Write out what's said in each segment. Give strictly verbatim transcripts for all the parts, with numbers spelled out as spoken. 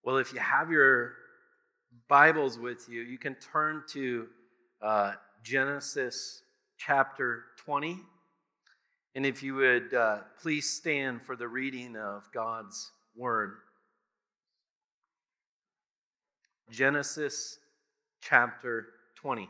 Well, if you have your Bibles with you, you can turn to uh, Genesis chapter twenty. And if you would uh, please stand for the reading of God's Word. Genesis chapter twenty.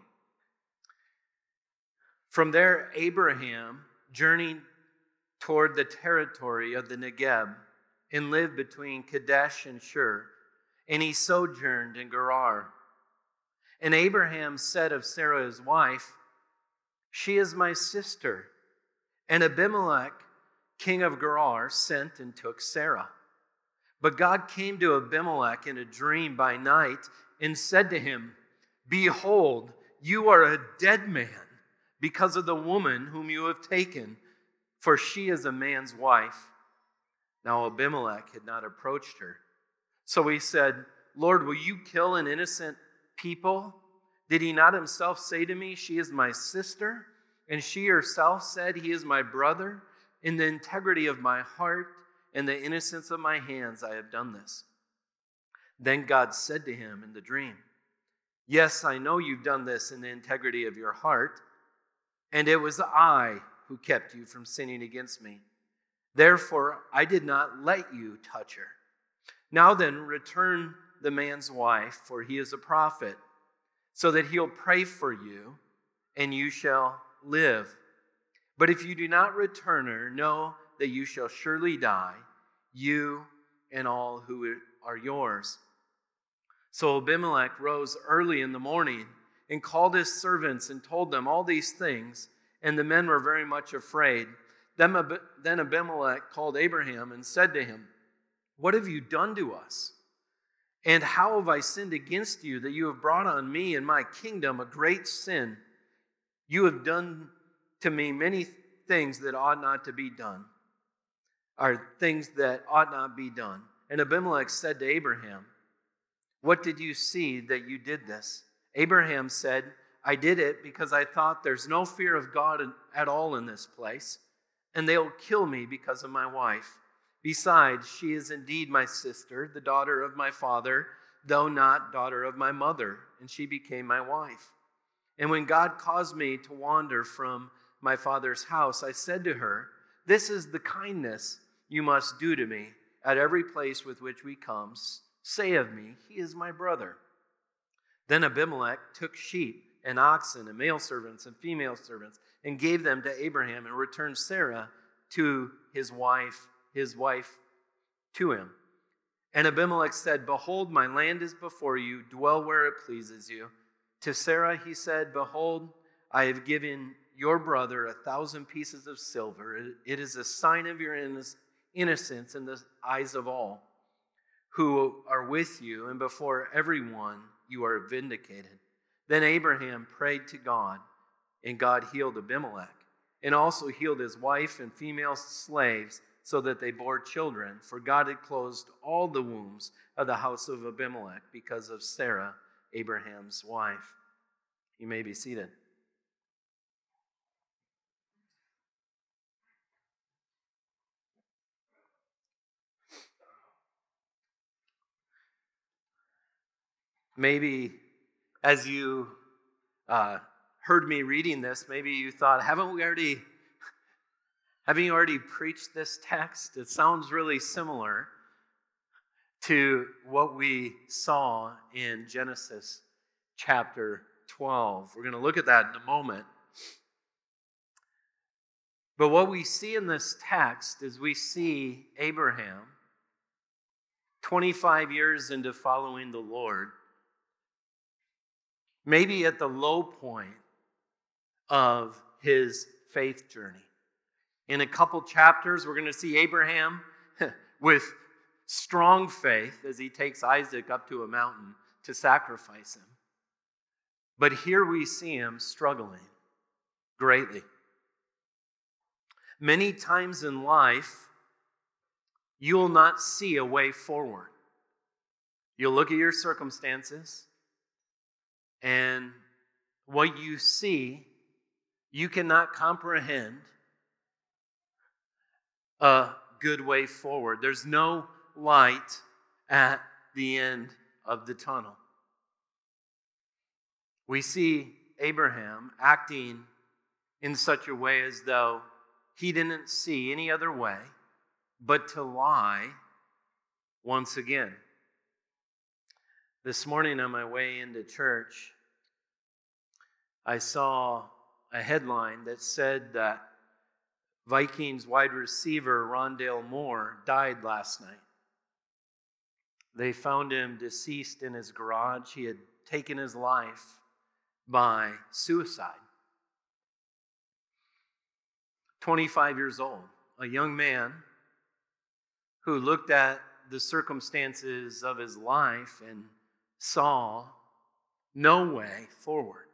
From there, Abraham journeyed toward the territory of the Negeb and lived between Kadesh and Shur, and he sojourned in Gerar. And Abraham said of Sarah his wife, "She is my sister." And Abimelech, king of Gerar, sent and took Sarah. But God came to Abimelech in a dream by night and said to him, "Behold, you are a dead man because of the woman whom you have taken, for she is a man's wife." Now Abimelech had not approached her. So he said, "Lord, will you kill an innocent people? Did he not himself say to me, 'She is my sister'? And she herself said, 'He is my brother'? In the integrity of my heart and the innocence of my hands, I have done this." Then God said to him in the dream, "Yes, I know you've done this in the integrity of your heart, and it was I who kept you from sinning against me. Therefore, I did not let you touch her. Now then, return the man's wife, for he is a prophet, so that he'll pray for you, and you shall live. But if you do not return her, know that you shall surely die, you and all who are yours." So Abimelech rose early in the morning and called his servants and told them all these things, and the men were very much afraid. Then Abimelech called Abraham and said to him, "What have you done to us? And how have I sinned against you that you have brought on me and my kingdom a great sin? You have done to me many things that ought not to be done, or things that ought not be done." And Abimelech said to Abraham, "What did you see that you did this?" Abraham said, "I did it because I thought there's no fear of God at all in this place, and they'll kill me because of my wife. Besides, she is indeed my sister, the daughter of my father, though not daughter of my mother, and she became my wife. And when God caused me to wander from my father's house, I said to her, 'This is the kindness you must do to me at every place with which we come. Say of me, he is my brother.' Then Abimelech took sheep and oxen and male servants and female servants and gave them to Abraham and returned Sarah to his wife, his wife to him. And Abimelech said, 'Behold, my land is before you. Dwell where it pleases you.' To Sarah he said, 'Behold, I have given your brother a thousand pieces of silver. It is a sign of your innocence in the eyes of all who are with you, and before everyone you are vindicated.' Then Abraham prayed to God, and God healed Abimelech, and also healed his wife and female slaves, so that they bore children, for God had closed all the wombs of the house of Abimelech because of Sarah, Abraham's wife." You may be seated. Maybe as you uh, heard me reading this, maybe you thought, haven't we already, haven't you already preached this text? It sounds really similar to what we saw in Genesis chapter twelve. We're going to look at that in a moment. But what we see in this text is we see Abraham, twenty-five years into following the Lord, maybe at the low point of his faith journey. In a couple chapters, we're going to see Abraham with strong faith as he takes Isaac up to a mountain to sacrifice him. But here we see him struggling greatly. Many times in life, you will not see a way forward. You'll look at your circumstances, and what you see, you cannot comprehend a good way forward. There's no light at the end of the tunnel. We see Abraham acting in such a way as though he didn't see any other way but to lie once again. This morning on my way into church, I saw a headline that said that Vikings wide receiver Rondale Moore died last night. They found him deceased in his garage. He had taken his life by suicide. twenty-five years old, a young man who looked at the circumstances of his life and saw no way forward.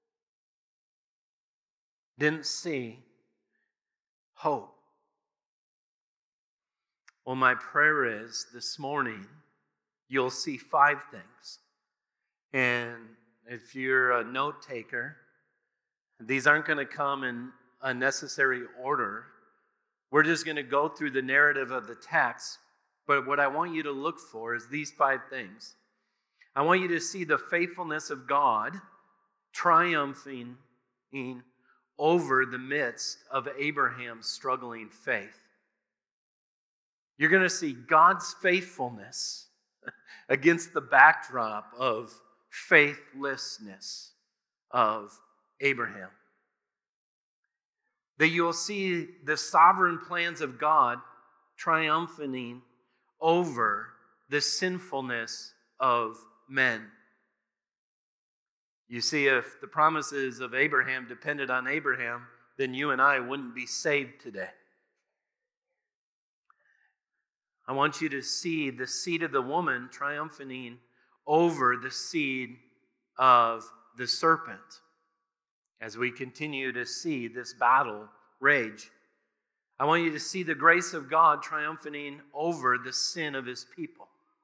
Didn't see hope. Well, my prayer is this morning you'll see five things. And if you're a note taker, these aren't going to come in unnecessary order. We're just going to go through the narrative of the text. But what I want you to look for is these five things. I want you to see the faithfulness of God triumphing over the midst of Abraham's struggling faith. You're going to see God's faithfulness against the backdrop of faithlessness of Abraham. That you'll see the sovereign plans of God triumphing over the sinfulness of men. You see, if the promises of Abraham depended on Abraham, then you and I wouldn't be saved today. I want you to see the seed of the woman triumphing over the seed of the serpent as we continue to see this battle rage. I want you to see the grace of God triumphing over the sin of his people.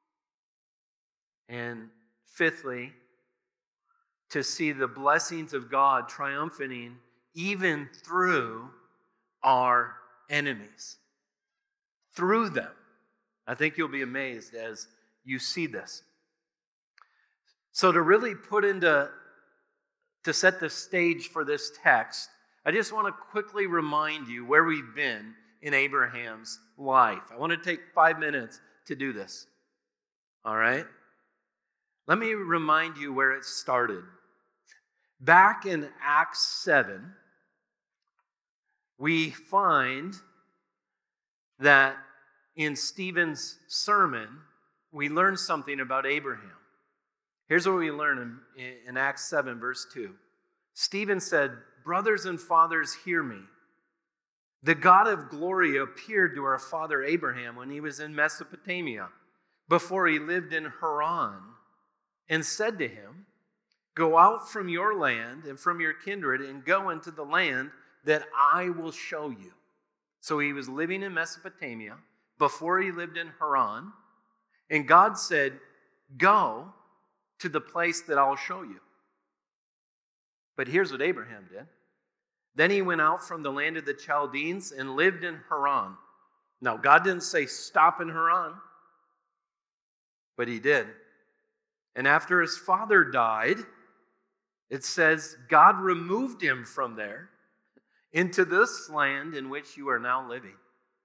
And fifthly, to see the blessings of God triumphing even through our enemies. Through them. I think you'll be amazed as you see this. So to really put into, to set the stage for this text, I just want to quickly remind you where we've been in Abraham's life. I want to take five minutes to do this. All right? Let me remind you where it started. Back in Acts seven, we find that in Stephen's sermon, we learn something about Abraham. Here's what we learn in, in Acts seven, verse two. Stephen said, "Brothers and fathers, hear me. The God of glory appeared to our father Abraham when he was in Mesopotamia, before he lived in Haran, and said to him, 'Go out from your land and from your kindred and go into the land that I will show you.'" So he was living in Mesopotamia before he lived in Haran. And God said, "Go to the place that I'll show you." But here's what Abraham did. Then he went out from the land of the Chaldeans and lived in Haran. Now, God didn't say stop in Haran, but he did. And after his father died, it says God removed him from there into this land in which you are now living.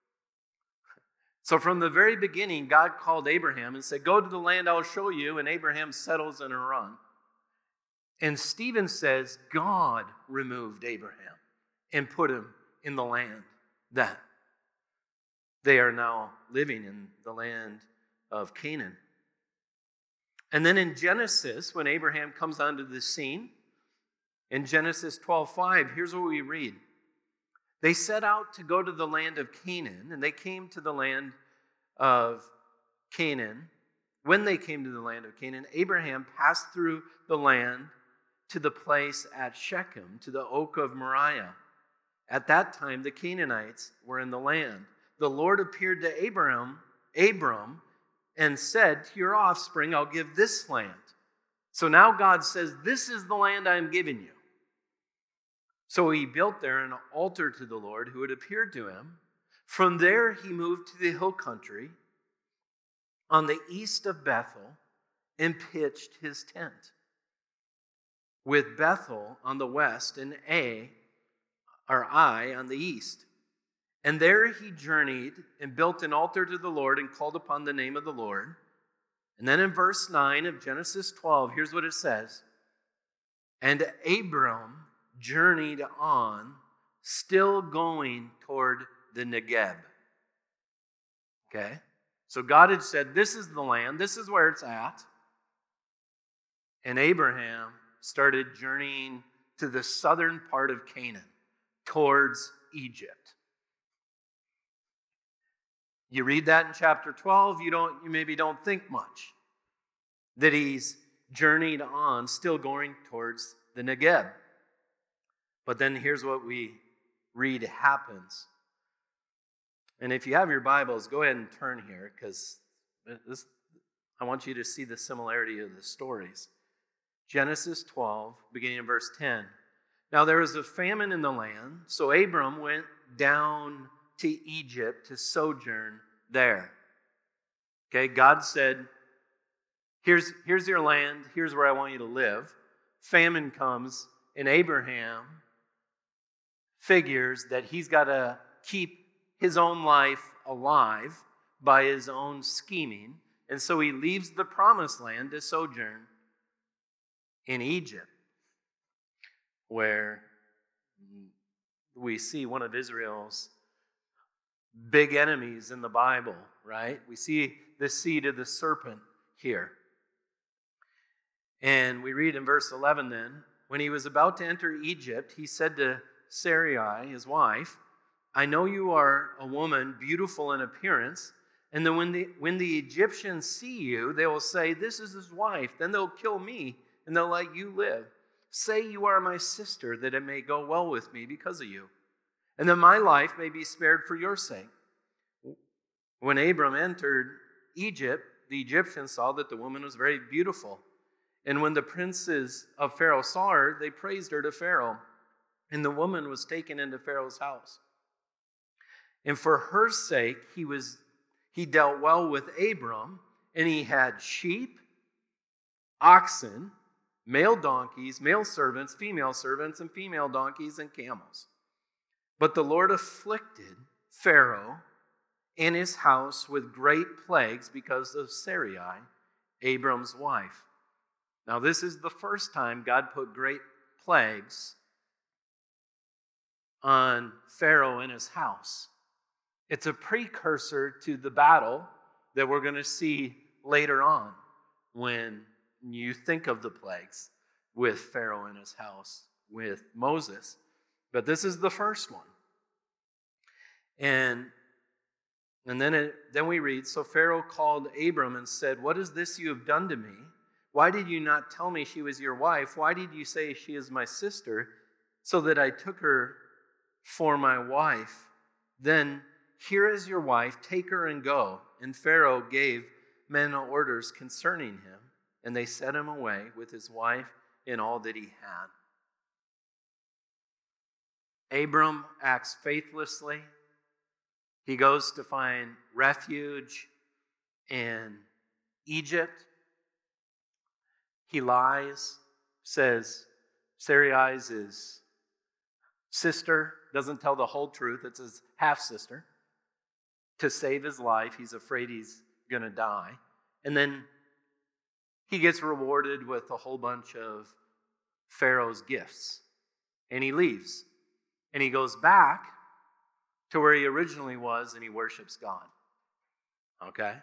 So from the very beginning, God called Abraham and said, "Go to the land I'll show you," and Abraham settles in Haran. And Stephen says God removed Abraham and put him in the land that they are now living in, the land of Canaan. And then in Genesis, when Abraham comes onto the scene, in Genesis twelve five, here's what we read. They set out to go to the land of Canaan, and they came to the land of Canaan. When they came to the land of Canaan, Abraham passed through the land to the place at Shechem, to the oak of Moriah. At that time, the Canaanites were in the land. The Lord appeared to Abraham, Abram, and said, "To your offspring, I'll give this land." So now God says, "This is the land I'm giving you." So he built there an altar to the Lord who had appeared to him. From there, he moved to the hill country on the east of Bethel and pitched his tent, with Bethel on the west and A, or Ai, on the east. And there he journeyed and built an altar to the Lord and called upon the name of the Lord. And then in verse nine of Genesis twelve, here's what it says. And Abram journeyed on, still going toward the Negeb. Okay? So God had said, this is the land, this is where it's at. And Abraham started journeying to the southern part of Canaan, towards Egypt. You read that in chapter twelve, you don't you maybe don't think much that he's journeyed on, still going towards the Negeb. But then here's what we read happens. And if you have your Bibles, go ahead and turn here, because this I want you to see the similarity of the stories. Genesis twelve, beginning in verse ten. Now there was a famine in the land, so Abram went down to Egypt to sojourn there. Okay, God said, here's, here's your land, here's where I want you to live. Famine comes, and Abraham figures that he's got to keep his own life alive by his own scheming, and so he leaves the promised land to sojourn in Egypt, where we see one of Israel's big enemies in the Bible, right? We see the seed of the serpent here. And we read in verse eleven then, when he was about to enter Egypt, he said to Sarai, his wife, I know you are a woman beautiful in appearance, and then when the, when the Egyptians see you, they will say, this is his wife. Then they'll kill me, and they'll let you live. Say you are my sister, that it may go well with me because of you, and that my life may be spared for your sake. When Abram entered Egypt, the Egyptians saw that the woman was very beautiful. And when the princes of Pharaoh saw her, they praised her to Pharaoh. And the woman was taken into Pharaoh's house. And for her sake, he was he dealt well with Abram, and he had sheep, oxen, male donkeys, male servants, female servants, and female donkeys and camels. But the Lord afflicted Pharaoh and his house with great plagues because of Sarai, Abram's wife. Now, this is the first time God put great plagues on Pharaoh and his house. It's a precursor to the battle that we're going to see later on when you think of the plagues with Pharaoh and his house, with Moses. But this is the first one. And, and then, it, then we read, so Pharaoh called Abram and said, what is this you have done to me? Why did you not tell me she was your wife? Why did you say she is my sister, so that I took her for my wife? Then here is your wife, take her and go. And Pharaoh gave men orders concerning him, and they sent him away with his wife and all that he had. Abram acts faithlessly. He goes to find refuge in Egypt. He lies, says Sarai is his sister, doesn't tell the whole truth, it's his half-sister. To save his life, he's afraid he's going to die. And then he gets rewarded with a whole bunch of Pharaoh's gifts. And he leaves. And he goes back to where he originally was, and he worships God. Okay?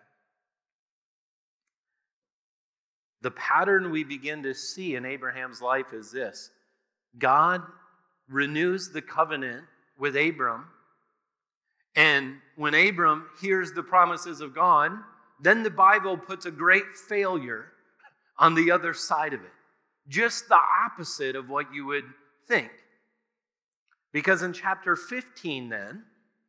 The pattern we begin to see in Abraham's life is this. God renews the covenant with Abram, and when Abram hears the promises of God, then the Bible puts a great failure on the other side of it. Just the opposite of what you would think. Because in chapter fifteen then,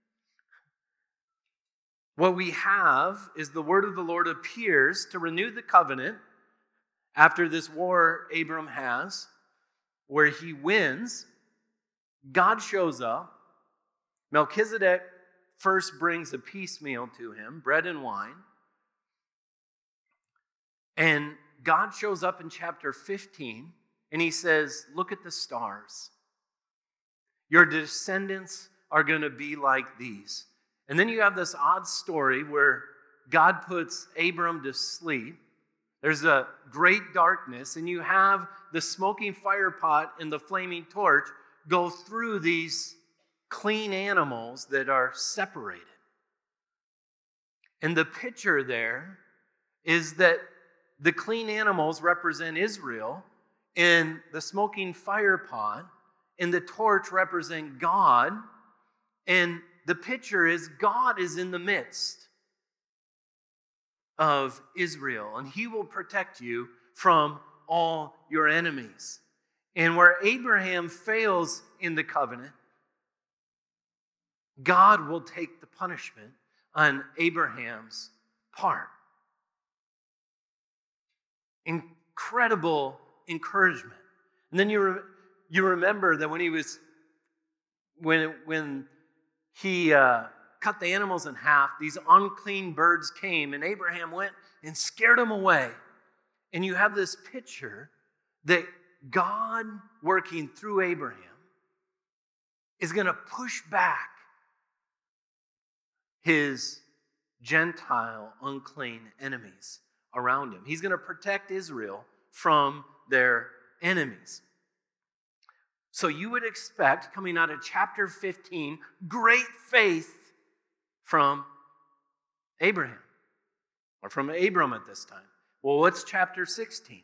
what we have is the word of the Lord appears to renew the covenant after this war Abram has, where he wins. God shows up. Melchizedek first brings a peace meal to him, bread and wine. And God shows up in chapter fifteen, and he says, look at the stars. Your descendants are going to be like these. And then you have this odd story where God puts Abram to sleep. There's a great darkness, and you have the smoking fire pot and the flaming torch go through these clean animals that are separated. And the picture there is that the clean animals represent Israel, and the smoking fire pot and the torch represent God, and the picture is God is in the midst of Israel, and he will protect you from all your enemies. And where Abraham fails in the covenant, God will take the punishment on Abraham's part. Incredible encouragement. And then you re- you remember that when he was when when he uh, cut the animals in half, these unclean birds came, and Abraham went and scared them away. And you have this picture that God, working through Abraham, is going to push back his Gentile, unclean enemies around him. He's going to protect Israel from their enemies. So you would expect, coming out of chapter fifteen, great faith from Abraham, or from Abram at this time. Well, what's chapter sixteen?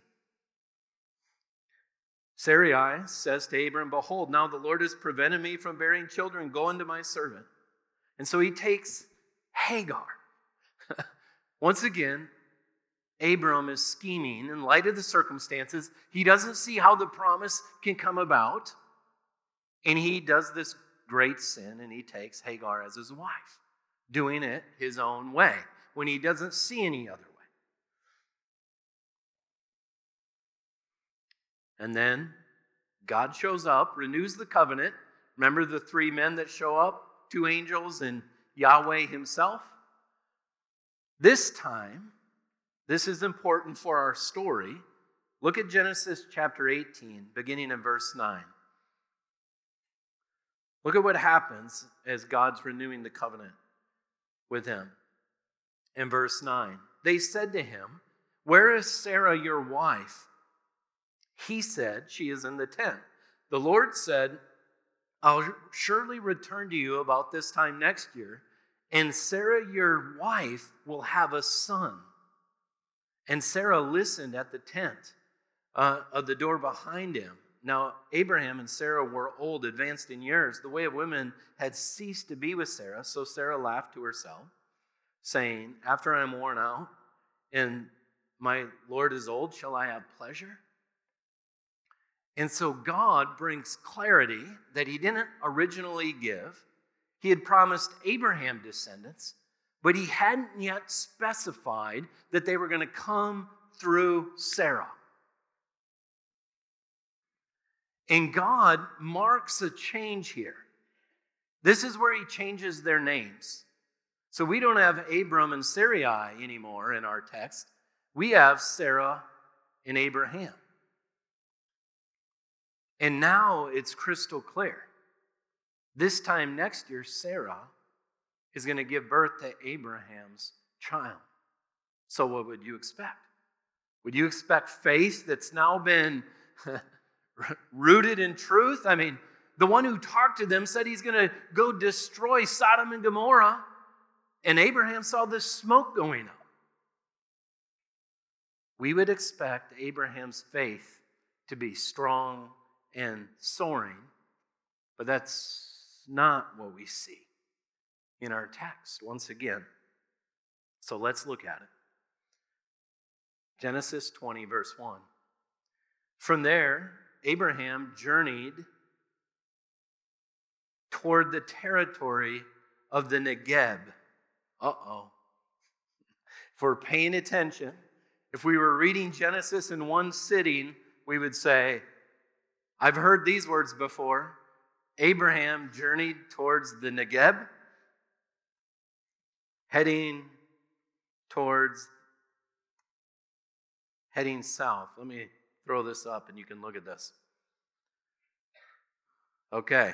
Sarai says to Abram, behold, now the Lord has prevented me from bearing children. Go unto my servant. And so he takes Hagar. Once again, Abram is scheming in light of the circumstances. He doesn't see how the promise can come about. And he does this great sin, and he takes Hagar as his wife, doing it his own way when he doesn't see any other way. And then God shows up, renews the covenant. Remember the three men that show up? Two angels and Yahweh himself. This time, this is important for our story. Look at Genesis chapter eighteen, beginning in verse nine. Look at what happens as God's renewing the covenant with him. In verse nine, they said to him, where is Sarah your wife? He said, she is in the tent. The Lord said, I'll surely return to you about this time next year, and Sarah your wife will have a son. And Sarah listened at the tent uh, of the door behind him. Now, Abraham and Sarah were old, advanced in years. The way of women had ceased to be with Sarah, so Sarah laughed to herself, saying, after I am worn out and my Lord is old, shall I have pleasure? And so God brings clarity that he didn't originally give. He had promised Abraham descendants, but he hadn't yet specified that they were going to come through Sarah. And God marks a change here. This is where he changes their names. So we don't have Abram and Sarai anymore in our text. We have Sarah and Abraham. And now it's crystal clear. This time next year, Sarah is going to give birth to Abraham's child. So what would you expect? Would you expect faith that's now been rooted in truth? I mean, the one who talked to them said he's going to go destroy Sodom and Gomorrah, and Abraham saw this smoke going up. We would expect Abraham's faith to be strong and soaring, but that's not what we see in our text once again. So let's look at it. Genesis twenty, verse one. From there, Abraham journeyed toward the territory of the Negeb. Uh-oh. If we're paying attention, if we were reading Genesis in one sitting, we would say, I've heard these words before. Abraham journeyed towards the Negeb, heading towards heading south. Let me throw this up and you can look at this. Okay.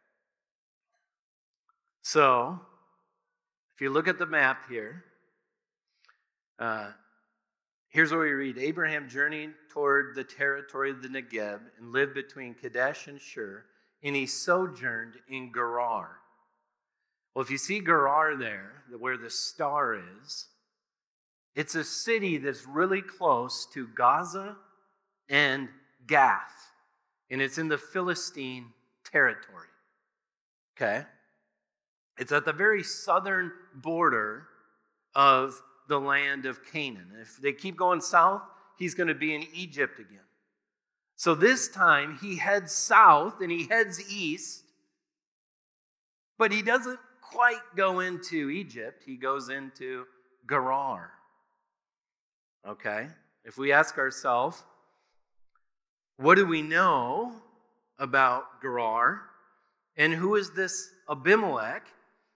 So, if you look at the map here, uh, here's what we read. Abraham journeyed toward the territory of the Negeb and lived between Kadesh and Shur, and he sojourned in Gerar. Well, if you see Gerar there, where the star is, it's a city that's really close to Gaza and Gath, and it's in the Philistine territory. Okay? It's at the very southern border of the land of Canaan. If they keep going south, he's going to be in Egypt again. So this time he heads south and he heads east, but he doesn't quite go into Egypt. He goes into Gerar. Okay? If we ask ourselves, what do we know about Gerar? And who is this Abimelech?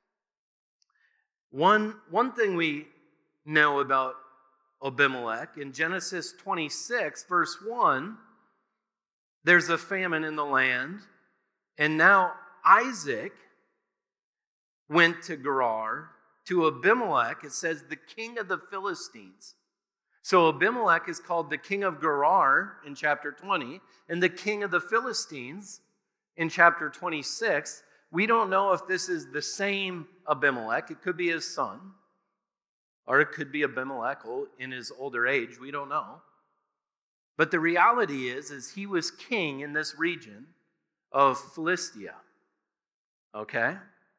One, one thing we know about Abimelech, in Genesis twenty-six, verse one, there's a famine in the land, and now Isaac went to Gerar, to Abimelech, it says the king of the Philistines. So Abimelech is called the king of Gerar in chapter twenty, and the king of the Philistines in chapter twenty-six. We don't know if this is the same Abimelech. It could be his son, or it could be Abimelech in his older age. We don't know. But the reality is, is he was king in this region of Philistia. Okay?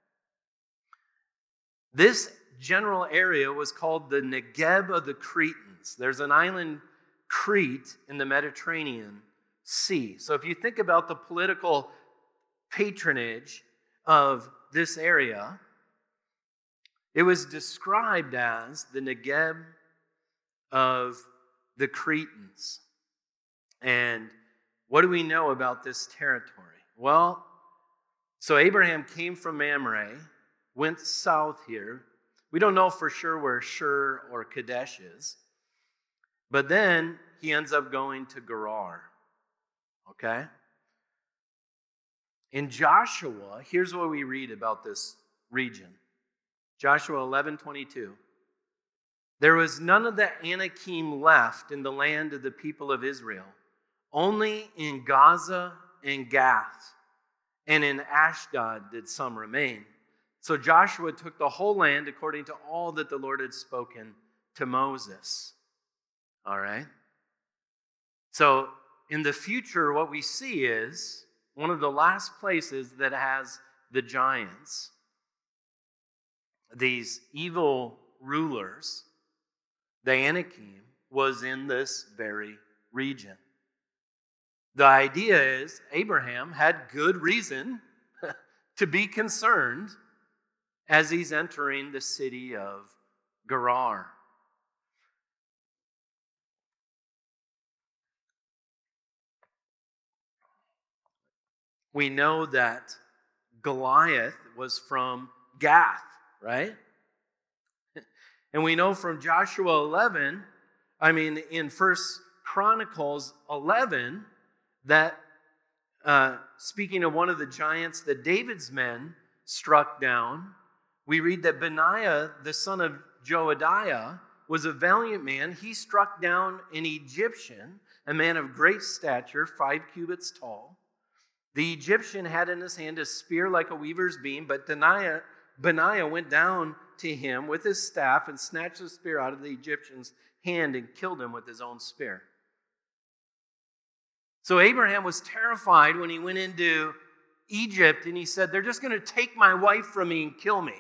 This general area was called the Negeb of the Cretans. There's an island, Crete, in the Mediterranean Sea. So if you think about the political patronage of this area, it was described as the Negeb of the Cretans. And what do we know about this territory? Well, so Abraham came from Mamre, went south here. We don't know for sure where Shur or Kadesh is. But then he ends up going to Gerar. Okay? In Joshua, here's what we read about this region. Joshua eleven twenty-two. There was none of the Anakim left in the land of the people of Israel, only in Gaza and Gath, and in Ashdod did some remain. So Joshua took the whole land according to all that the Lord had spoken to Moses. All right? So in the future, what we see is one of the last places that has the giants, these evil rulers, the Anakim, was in this very region. The idea is Abraham had good reason to be concerned as he's entering the city of Gerar. We know that Goliath was from Gath, right? And we know from Joshua eleven, I mean, in First Chronicles eleven, that uh, speaking of one of the giants that David's men struck down, we read that Benaiah, the son of Joadiah, was a valiant man. He struck down an Egyptian, a man of great stature, five cubits tall. The Egyptian had in his hand a spear like a weaver's beam, but Benaiah, Benaiah went down to him with his staff and snatched the spear out of the Egyptian's hand and killed him with his own spear. So Abraham was terrified when he went into Egypt and he said, they're just going to take my wife from me and kill me.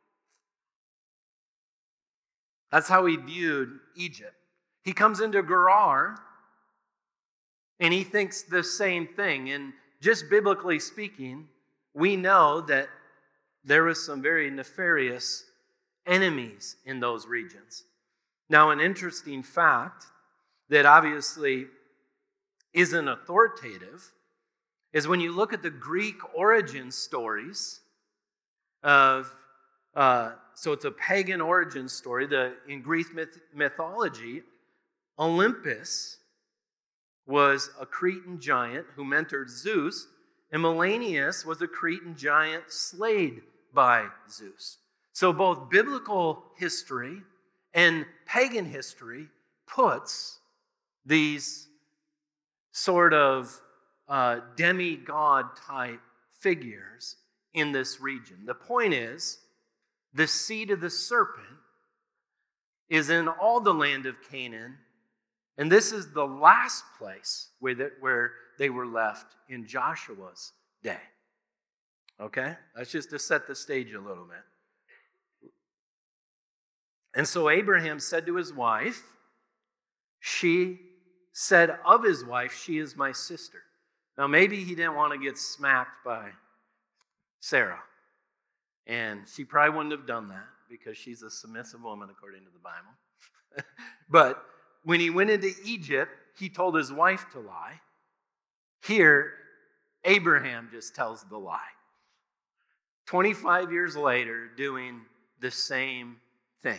That's how he viewed Egypt. He comes into Gerar and he thinks the same thing. And just biblically speaking, we know that there was some very nefarious enemies in those regions. Now, an interesting fact that obviously isn't authoritative is when you look at the Greek origin stories of, uh, so it's a pagan origin story. The, in Greek myth, mythology, Olympus was a Cretan giant who mentored Zeus, and Melanius was a Cretan giant slayed by Zeus. So both biblical history and pagan history puts these sort of uh, demigod-type figures in this region. The point is, the seed of the serpent is in all the land of Canaan, and this is the last place where, the, where they were left in Joshua's day. Okay? That's just to set the stage a little bit. And so Abraham said to his wife, she said of his wife, she is my sister. Now maybe he didn't want to get smacked by Sarah. And she probably wouldn't have done that because she's a submissive woman according to the Bible. But when he went into Egypt, he told his wife to lie. Here, Abraham just tells the lie. twenty-five years later, doing the same thing.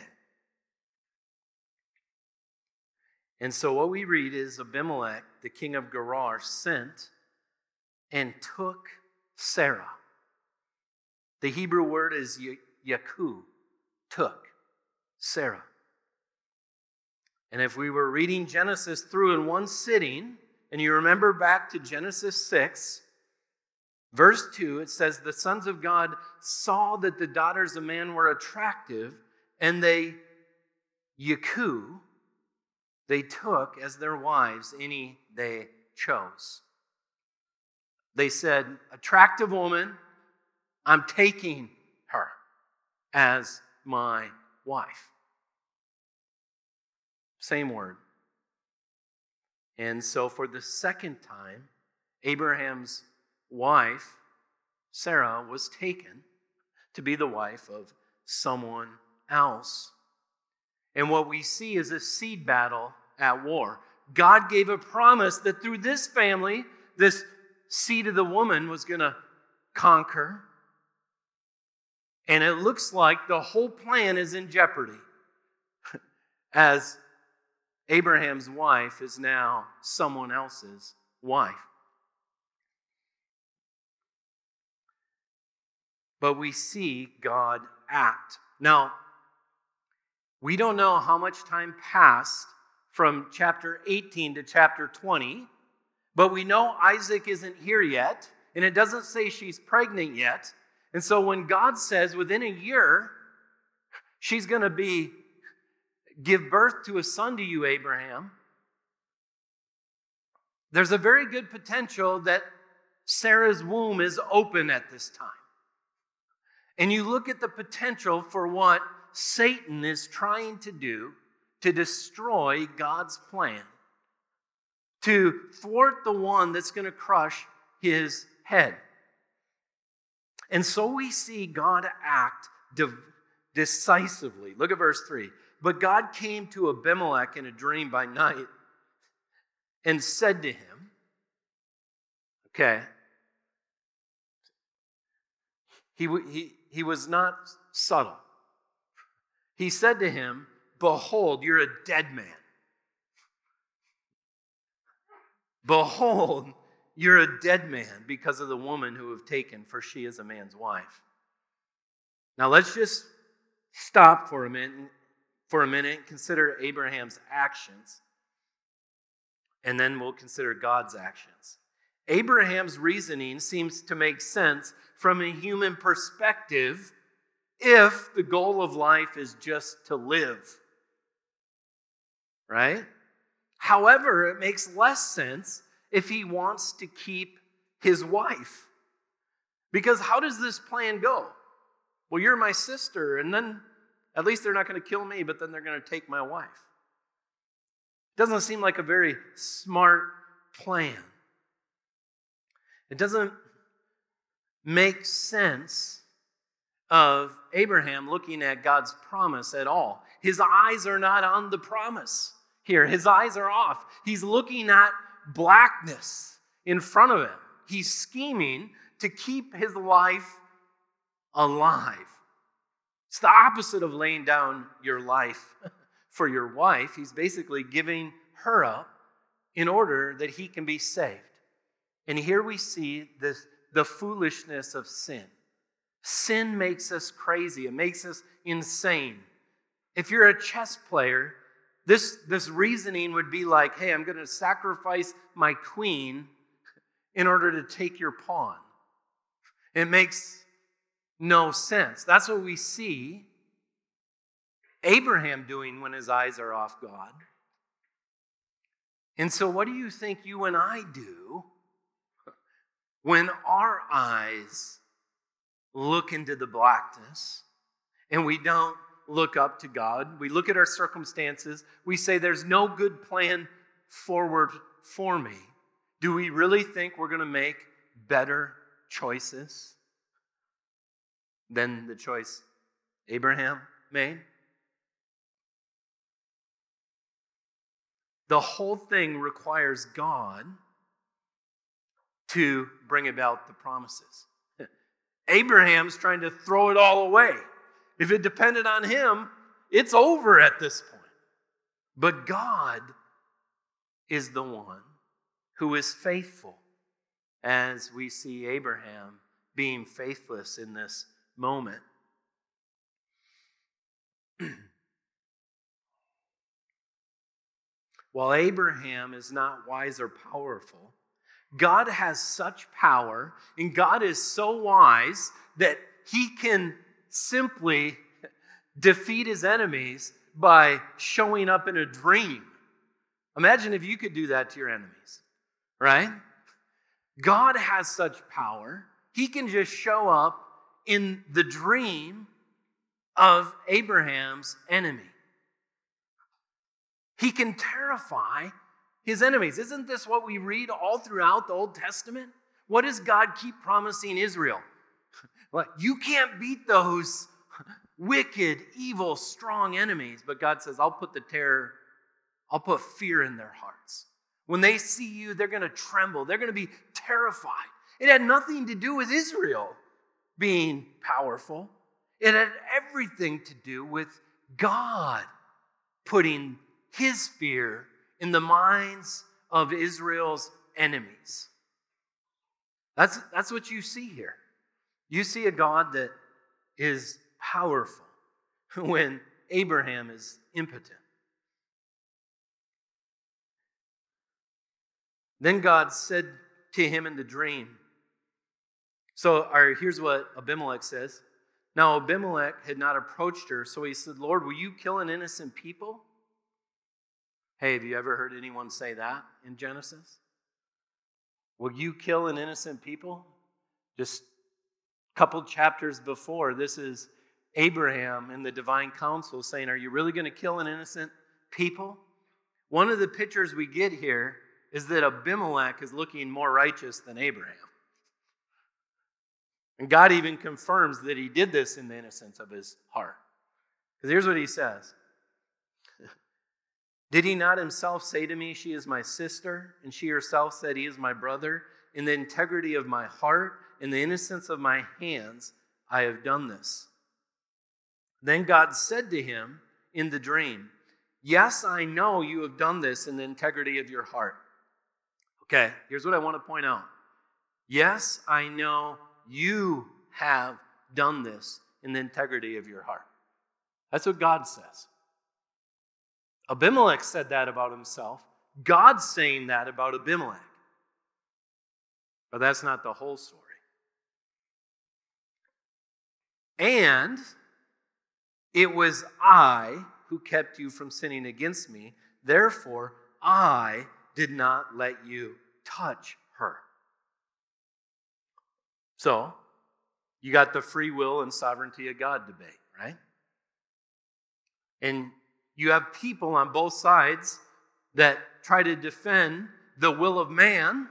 And so what we read is Abimelech, the king of Gerar, sent and took Sarah. The Hebrew word is yaku, took Sarah. And if we were reading Genesis through in one sitting, and you remember back to Genesis six, verse two, it says, the sons of God saw that the daughters of man were attractive, and they, yaku, they took as their wives any they chose. They said, attractive woman, I'm taking her as my wife. Same word. And so for the second time, Abraham's wife, Sarah, was taken to be the wife of someone else. And what we see is a seed battle at war. God gave a promise that through this family, this seed of the woman was going to conquer. And it looks like the whole plan is in jeopardy as Abraham's wife is now someone else's wife. But we see God act. Now, we don't know how much time passed from chapter eighteen to chapter twenty, but we know Isaac isn't here yet, and it doesn't say she's pregnant yet. And so when God says within a year, she's going to be give birth to a son to you, Abraham, there's a very good potential that Sarah's womb is open at this time. And you look at the potential for what Satan is trying to do to destroy God's plan, to thwart the one that's going to crush his head. And so we see God act de- decisively. Look at verse three. But God came to Abimelech in a dream by night and said to him, okay, he, he, he was not subtle. He said to him, behold, you're a dead man. Behold, you're a dead man because of the woman who have taken, for she is a man's wife. Now let's just stop for a minute, for a minute and consider Abraham's actions, and then we'll consider God's actions. Abraham's reasoning seems to make sense from a human perspective if the goal of life is just to live, right? However, it makes less sense if he wants to keep his wife. Because how does this plan go? Well, you're my sister, and then at least they're not going to kill me, but then they're going to take my wife. Doesn't seem like a very smart plan. It doesn't make sense of Abraham looking at God's promise at all. His eyes are not on the promise here. His eyes are off. He's looking at blackness in front of him. He's scheming to keep his life alive. It's the opposite of laying down your life for your wife. He's basically giving her up in order that he can be saved. And here we see this, the foolishness of sin. Sin makes us crazy. It makes us insane. If you're a chess player, this, this reasoning would be like, hey, I'm going to sacrifice my queen in order to take your pawn. It makes no sense. That's what we see Abraham doing when his eyes are off God. And so what do you think you and I do when our eyes look into the blackness and we don't look up to God? We look at our circumstances. We say there's no good plan forward for me. Do we really think we're going to make better choices than the choice Abraham made? The whole thing requires God to bring about the promises. Abraham's trying to throw it all away. If it depended on him, it's over at this point. But God is the one who is faithful, as we see Abraham being faithless in this moment. While Abraham is not wise or powerful, God has such power, and God is so wise that he can simply defeat his enemies by showing up in a dream. Imagine if you could do that to your enemies, right? God has such power, he can just show up in the dream of Abraham's enemy. He can terrify his enemies. Isn't this what we read all throughout the Old Testament? What does God keep promising Israel? Well, you can't beat those wicked, evil, strong enemies. But God says, I'll put the terror, I'll put fear in their hearts. When they see you, they're going to tremble. They're going to be terrified. It had nothing to do with Israel being powerful. It had everything to do with God putting his fear in the minds of Israel's enemies. That's, that's what you see here. You see a God that is powerful when Abraham is impotent. Then God said to him in the dream. So our, here's what Abimelech says. Now Abimelech had not approached her, so he said, Lord, will you kill an innocent people? Hey, have you ever heard anyone say that in Genesis? Will you kill an innocent people? Just a couple chapters before, this is Abraham in the divine council saying, are you really going to kill an innocent people? One of the pictures we get here is that Abimelech is looking more righteous than Abraham. And God even confirms that he did this in the innocence of his heart. Because here's what he says. Did he not himself say to me, she is my sister, and she herself said, he is my brother? In the integrity of my heart, in the innocence of my hands, I have done this. Then God said to him in the dream, yes, I know you have done this in the integrity of your heart. Okay, here's what I want to point out. Yes, I know you have done this in the integrity of your heart. That's what God says. Abimelech said that about himself. God's saying that about Abimelech. But that's not the whole story. And it was I who kept you from sinning against me. Therefore, I did not let you touch her. So, you got the free will and sovereignty of God debate, right? And you have people on both sides that try to defend the will of man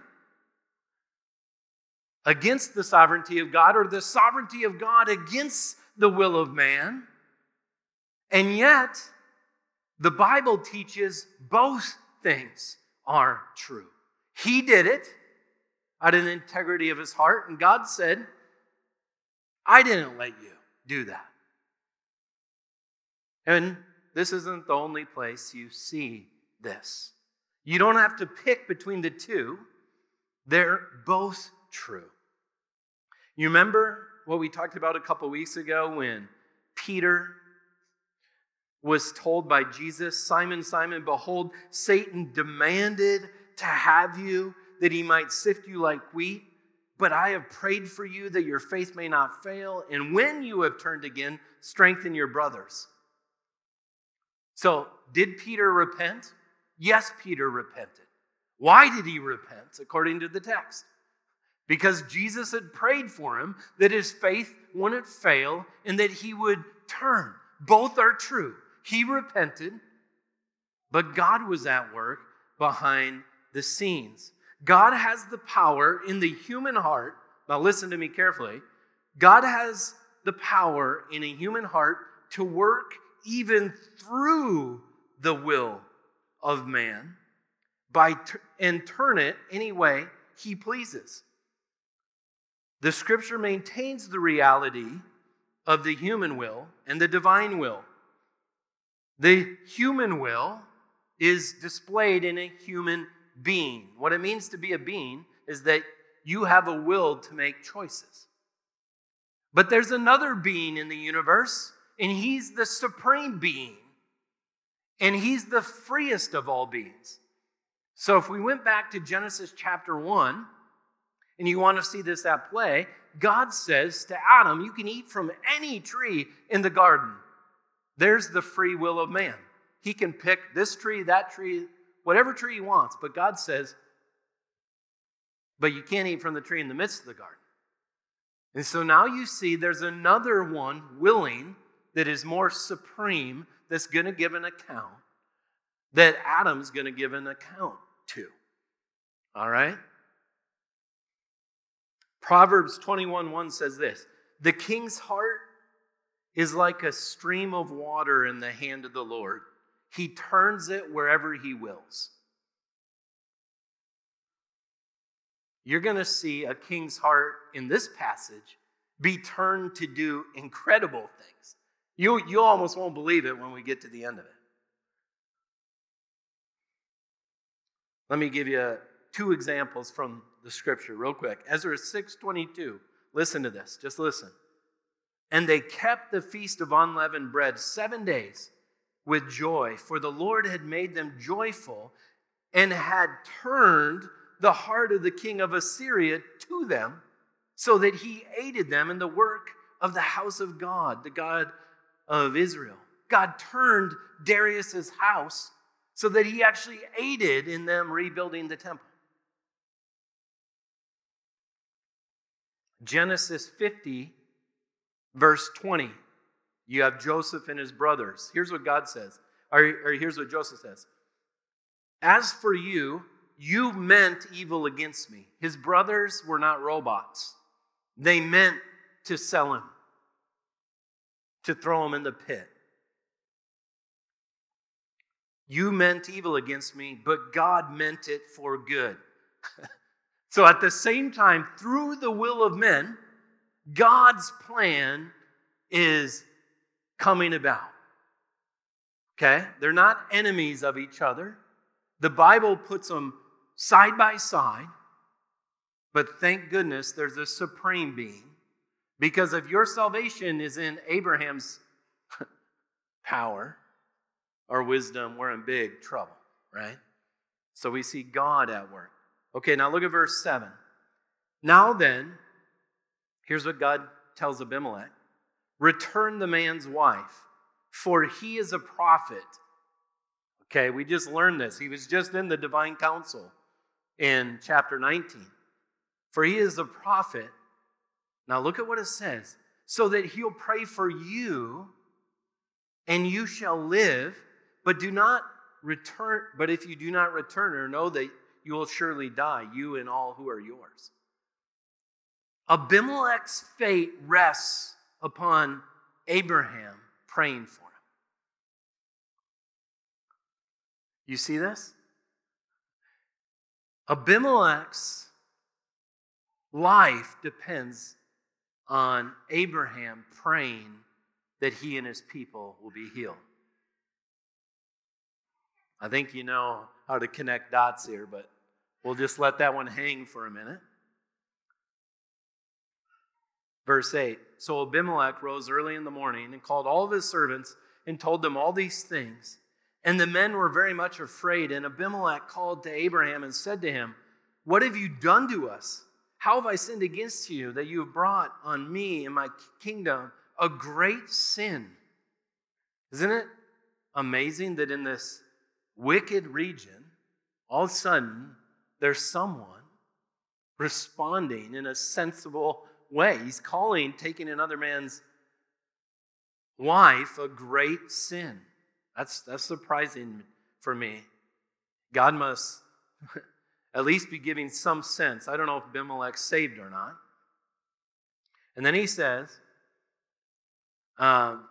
against the sovereignty of God, or the sovereignty of God against the will of man. And yet, the Bible teaches both things are true. He did it out of the integrity of his heart, and God said, I didn't let you do that. And this isn't the only place you see this. You don't have to pick between the two. They're both true. You remember what we talked about a couple weeks ago when Peter was told by Jesus, Simon, Simon, behold, Satan demanded to have you that he might sift you like wheat, but I have prayed for you that your faith may not fail, and when you have turned again, strengthen your brothers. So, did Peter repent? Yes, Peter repented. Why did he repent, according to the text? Because Jesus had prayed for him that his faith wouldn't fail and that he would turn. Both are true. He repented, but God was at work behind the scenes. God has the power in the human heart. Now listen to me carefully. God has the power in a human heart to work even through the will of man by and turn it any way he pleases. The scripture maintains the reality of the human will and the divine will. The human will is displayed in a human being. What it means to be a being is that you have a will to make choices. But there's another being in the universe, and he's the supreme being. And he's the freest of all beings. So if we went back to Genesis chapter one, and you want to see this at play, God says to Adam, you can eat from any tree in the garden. There's the free will of man. He can pick this tree, that tree, whatever tree he wants. But God says, but you can't eat from the tree in the midst of the garden. And so now you see there's another one willing that is more supreme that's going to give an account, that Adam's going to give an account to. All right? Proverbs twenty-one one says this, the king's heart is like a stream of water in the hand of the Lord. He turns it wherever he wills. You're going to see a king's heart in this passage be turned to do incredible things. You, you almost won't believe it when we get to the end of it. Let me give you two examples from the scripture real quick. Ezra six twenty-two. Listen to this. Just listen. And they kept the feast of unleavened bread seven days with joy, for the Lord had made them joyful and had turned the heart of the king of Assyria to them, so that he aided them in the work of the house of God, the God of Israel. God turned Darius's house so that he actually aided in them rebuilding the temple. Genesis fifty, verse twenty. You have Joseph and his brothers. Here's what God says, or, or here's what Joseph says. As for you, you meant evil against me. His brothers were not robots. They meant to sell him, to throw him in the pit. You meant evil against me, but God meant it for good. So at the same time, through the will of men, God's plan is coming about. Okay? They're not enemies of each other. The Bible puts them side by side, but thank goodness there's a supreme being, because if your salvation is in Abraham's power or wisdom, we're in big trouble, right? So we see God at work. Okay, now look at verse seven. Now then, here's what God tells Abimelech. Return the man's wife, for he is a prophet. Okay, we just learned this. He was just in the divine council in chapter nineteen. For he is a prophet. Now look at what it says. So that he'll pray for you, and you shall live, but do not return. But if you do not return her, know that you will surely die, you and all who are yours. Abimelech's fate rests upon Abraham praying for him. You see this? Abimelech's life depends on Abraham praying that he and his people will be healed. I think you know how to connect dots here, but we'll just let that one hang for a minute. Verse eight, so Abimelech rose early in the morning and called all of his servants and told them all these things. And the men were very much afraid. And Abimelech called to Abraham and said to him, what have you done to us? How have I sinned against you that you have brought on me and my kingdom a great sin? Isn't it amazing that in this wicked region, all of a sudden, there's someone responding in a sensible way? He's calling taking another man's wife a great sin. That's, that's surprising for me. God must at least be giving some sense. I don't know if Abimelech's saved or not. And then he says, um,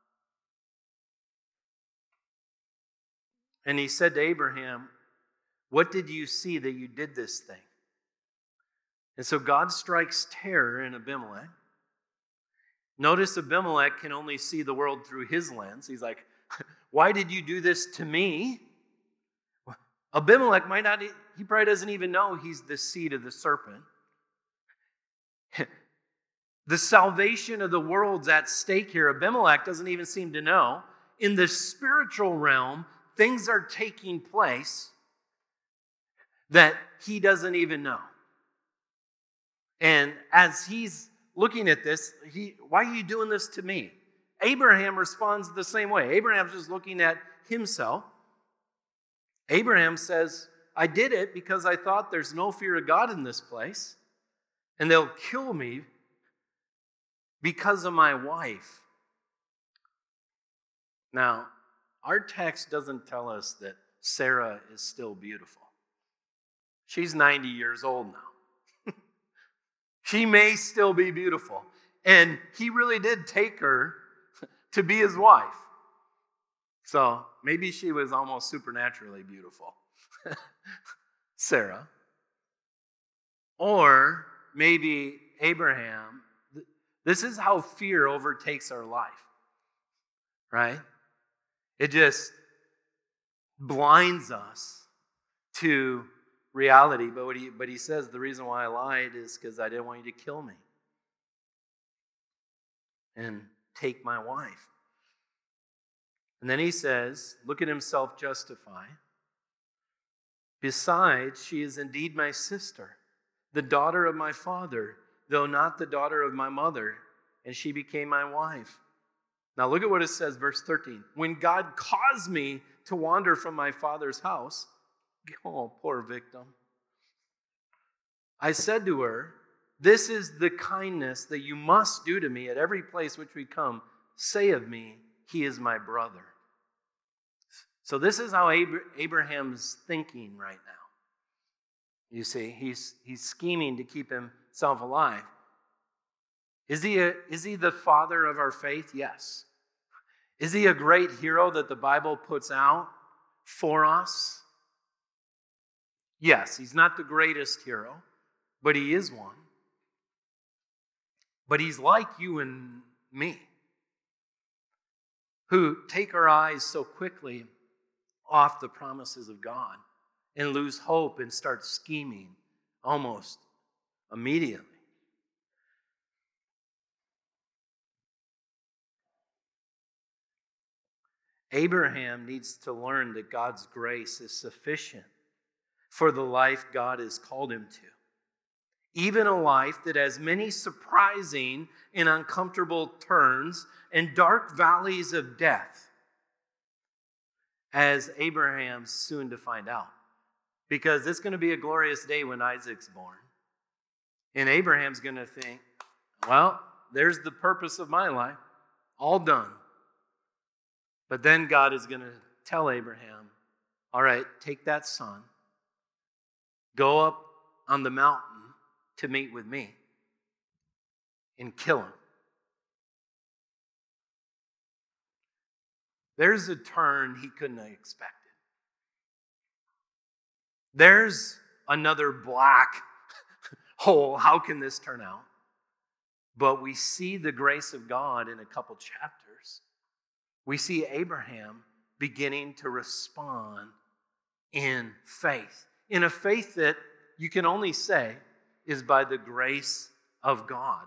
and he said to Abraham, what did you see that you did this thing? And so God strikes terror in Abimelech. Notice Abimelech can only see the world through his lens. He's like, why did you do this to me? Abimelech might not, he probably doesn't even know he's the seed of the serpent. The salvation of the world's at stake here. Abimelech doesn't even seem to know. In the spiritual realm, things are taking place that he doesn't even know. And as he's looking at this, he, why are you doing this to me? Abraham responds the same way. Abraham's just looking at himself. Abraham says, I did it because I thought there's no fear of God in this place, and they'll kill me because of my wife. Now, our text doesn't tell us that Sarah is still beautiful. She's ninety years old now. She may still be beautiful. And he really did take her to be his wife. So maybe she was almost supernaturally beautiful, Sarah. Or maybe Abraham, this is how fear overtakes our life, right? It just blinds us to reality. But what he, but he says the reason why I lied is because I didn't want you to kill me and take my wife. And then he says, look at himself justify. Besides, she is indeed my sister, the daughter of my father, though not the daughter of my mother, and she became my wife. Now look at what it says, verse thirteen. When God caused me to wander from my father's house, oh, poor victim, I said to her, this is the kindness that you must do to me at every place which we come. Say of me, he is my brother. So this is how Abraham's thinking right now. You see, he's, he's scheming to keep himself alive. Is he, a, is he the father of our faith? Yes. Is he a great hero that the Bible puts out for us? Yes, he's not the greatest hero, but he is one. But he's like you and me, who take our eyes so quickly off the promises of God and lose hope and start scheming almost immediately. Abraham needs to learn that God's grace is sufficient for the life God has called him to. Even a life that has many surprising and uncomfortable turns and dark valleys of death, as Abraham's soon to find out. Because it's going to be a glorious day when Isaac's born. And Abraham's going to think, well, there's the purpose of my life, all done. But then God is going to tell Abraham, all right, take that son, go up on the mountain to meet with me, and kill him. There's a turn he couldn't have expected. There's another black hole. How can this turn out? But we see the grace of God in a couple chapters. We see Abraham beginning to respond in faith, in a faith that you can only say is by the grace of God.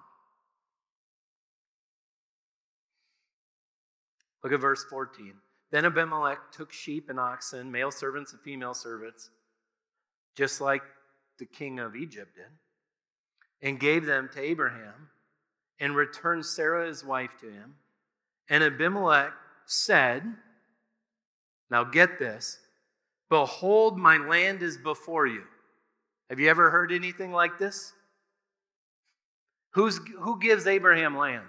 Look at verse fourteen. Then Abimelech took sheep and oxen, male servants and female servants, just like the king of Egypt did, and gave them to Abraham, and returned Sarah his wife to him. And Abimelech said, now get this, behold, my land is before you. Have you ever heard anything like this? Who's, who gives Abraham land?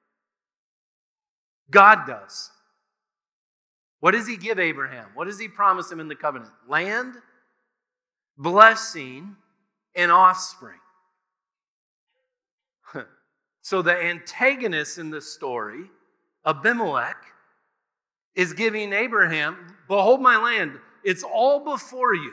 God does. What does he give Abraham? What does he promise him in the covenant? Land, blessing, and offspring. So the antagonist in the story, Abimelech, is giving Abraham, behold my land, it's all before you.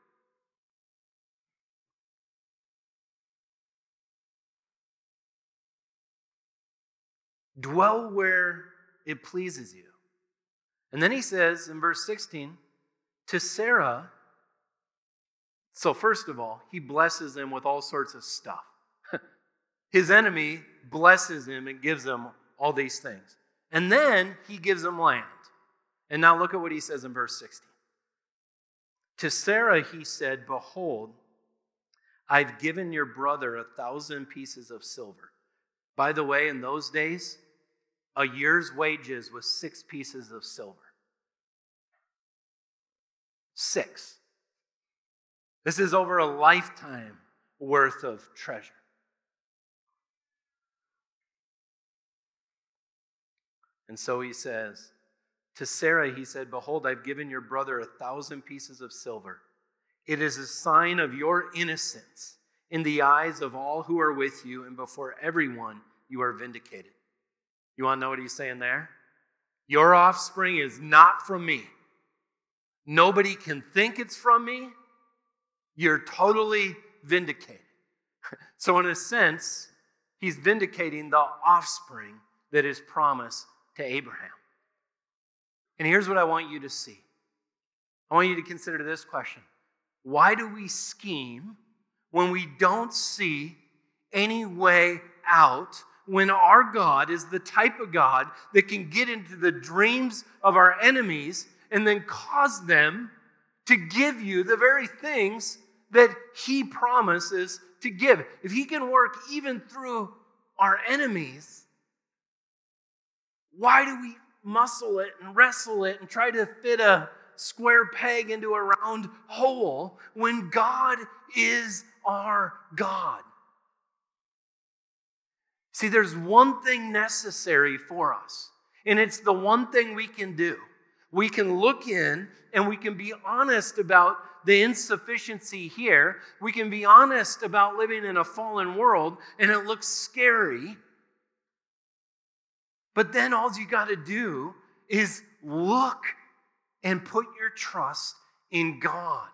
Dwell where it pleases you. And then he says in verse sixteen, to Sarah, so first of all, he blesses him with all sorts of stuff. His enemy blesses him and gives him all these things. And then he gives him land. And now look at what he says in verse sixteen. To Sarah he said, behold, I've given your brother a thousand pieces of silver. By the way, in those days, a year's wages was six pieces of silver. Six. This is over a lifetime worth of treasure. And so he says, to Sarah he said, behold, I've given your brother a thousand pieces of silver. It is a sign of your innocence in the eyes of all who are with you, and before everyone you are vindicated. You want to know what he's saying there? Your offspring is not from me. Nobody can think it's from me. You're totally vindicated. So in a sense, he's vindicating the offspring that is promised to Abraham. And here's what I want you to see. I want you to consider this question. Why do we scheme when we don't see any way out, when our God is the type of God that can get into the dreams of our enemies and then cause them to give you the very things that he promises to give? If he can work even through our enemies, why do we muscle it and wrestle it and try to fit a square peg into a round hole when God is our God? See, there's one thing necessary for us, and it's the one thing we can do. We can look in and we can be honest about the insufficiency here. We can be honest about living in a fallen world, and it looks scary. But then all you got to do is look and put your trust in God.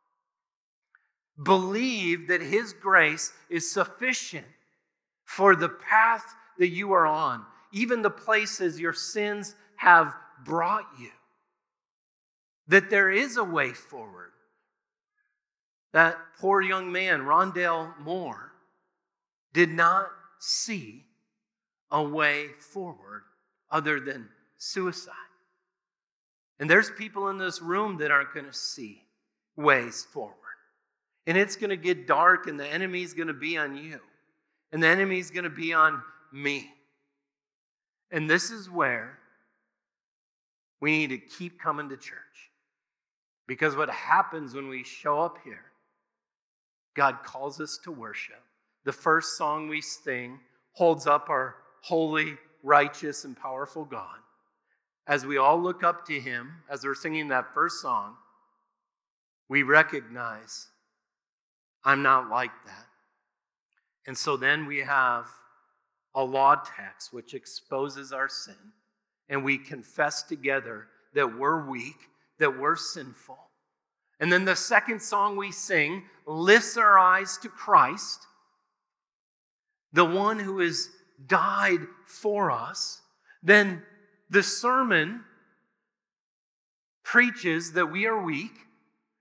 Believe that his grace is sufficient for the path that you are on, even the places your sins have brought you. That there is a way forward. That poor young man, Rondale Moore, did not see a way forward other than suicide. And there's people in this room that aren't going to see ways forward. And it's going to get dark, and the enemy's going to be on you. And the enemy's going to be on me. And this is where we need to keep coming to church. Because what happens when we show up here, God calls us to worship. The first song we sing holds up our holy, righteous, and powerful God. As we all look up to him, as we're singing that first song, we recognize, I'm not like that. And so then we have a law text which exposes our sin, and we confess together that we're weak, that we're sinful. And then the second song we sing lifts our eyes to Christ, the one who has died for us. Then the sermon preaches that we are weak,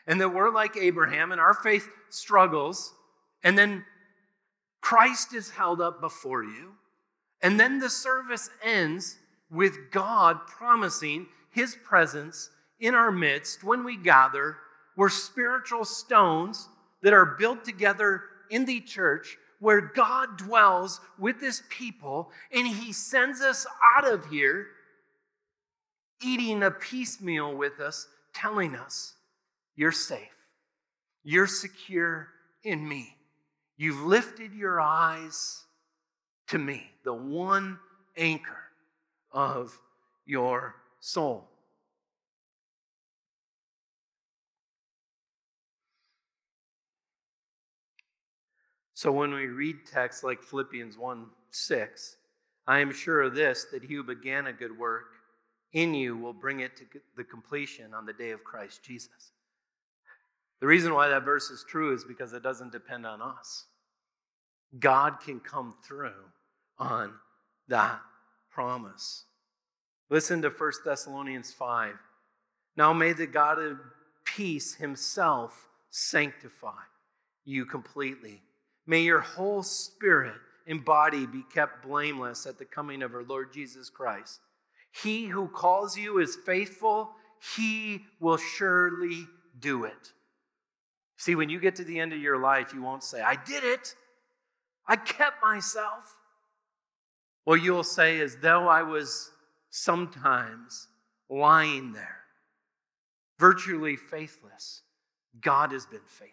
and that we're like Abraham and our faith struggles, and then Christ is held up before you, and then the service ends with God promising his presence in our midst when we gather. We're spiritual stones that are built together in the church where God dwells with his people, and he sends us out of here eating a peace meal with us, telling us, you're safe. You're secure in me. You've lifted your eyes to me, the one anchor of your soul. So when we read texts like Philippians one six, I am sure of this, that he who began a good work in you will bring it to the completion on the day of Christ Jesus. The reason why that verse is true is because it doesn't depend on us. God can come through on that promise. Listen to First Thessalonians five. Now may the God of peace himself sanctify you completely. May your whole spirit and body be kept blameless at the coming of our Lord Jesus Christ. He who calls you is faithful. He will surely do it. See, when you get to the end of your life, you won't say, I did it. I kept myself. What you'll say is, though I was sometimes lying there, virtually faithless, God has been faithful.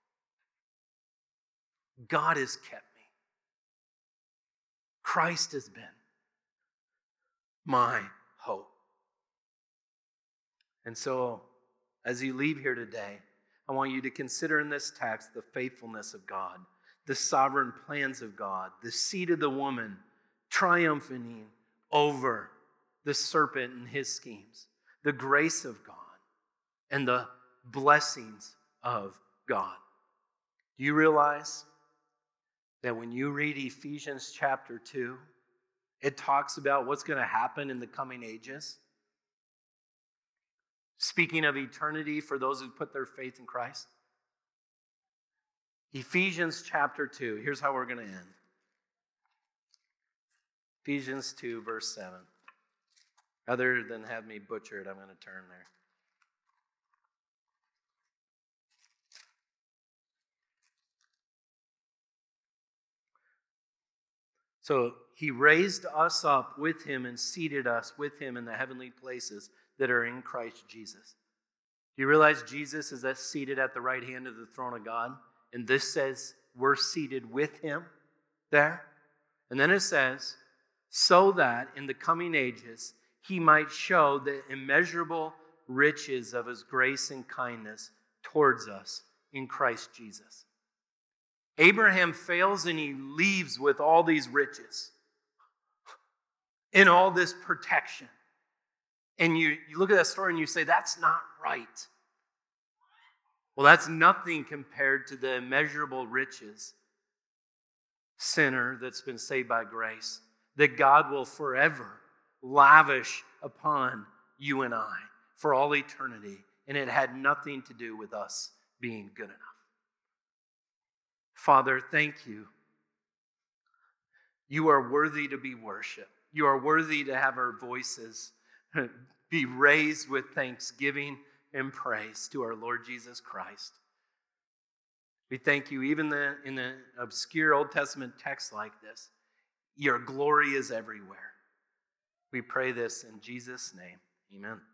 God has kept me. Christ has been my hope. And so, as you leave here today, I want you to consider in this text the faithfulness of God, the sovereign plans of God, the seed of the woman triumphing over the serpent and his schemes, the grace of God, and the blessings of God. Do you realize that when you read Ephesians chapter two, it talks about what's going to happen in the coming ages? Speaking of eternity for those who put their faith in Christ. Ephesians chapter two, here's how we're going to end. Ephesians two, verse seven. Other than have me butcher it, I'm going to turn there. So he raised us up with him and seated us with him in the heavenly places that are in Christ Jesus. Do you realize Jesus is seated at the right hand of the throne of God? And this says we're seated with him there. And then it says, so that in the coming ages he might show the immeasurable riches of his grace and kindness towards us in Christ Jesus. Abraham fails and he leaves with all these riches and all this protection. And you, you look at that story and you say, that's not right. Well, that's nothing compared to the immeasurable riches, sinner that's been saved by grace, that God will forever lavish upon you and I for all eternity. And it had nothing to do with us being good enough. Father, thank you. You are worthy to be worshiped. You are worthy to have our voices be raised with thanksgiving and praise to our Lord Jesus Christ. We thank you, even the, in an obscure Old Testament text like this, your glory is everywhere. We pray this in Jesus' name. Amen.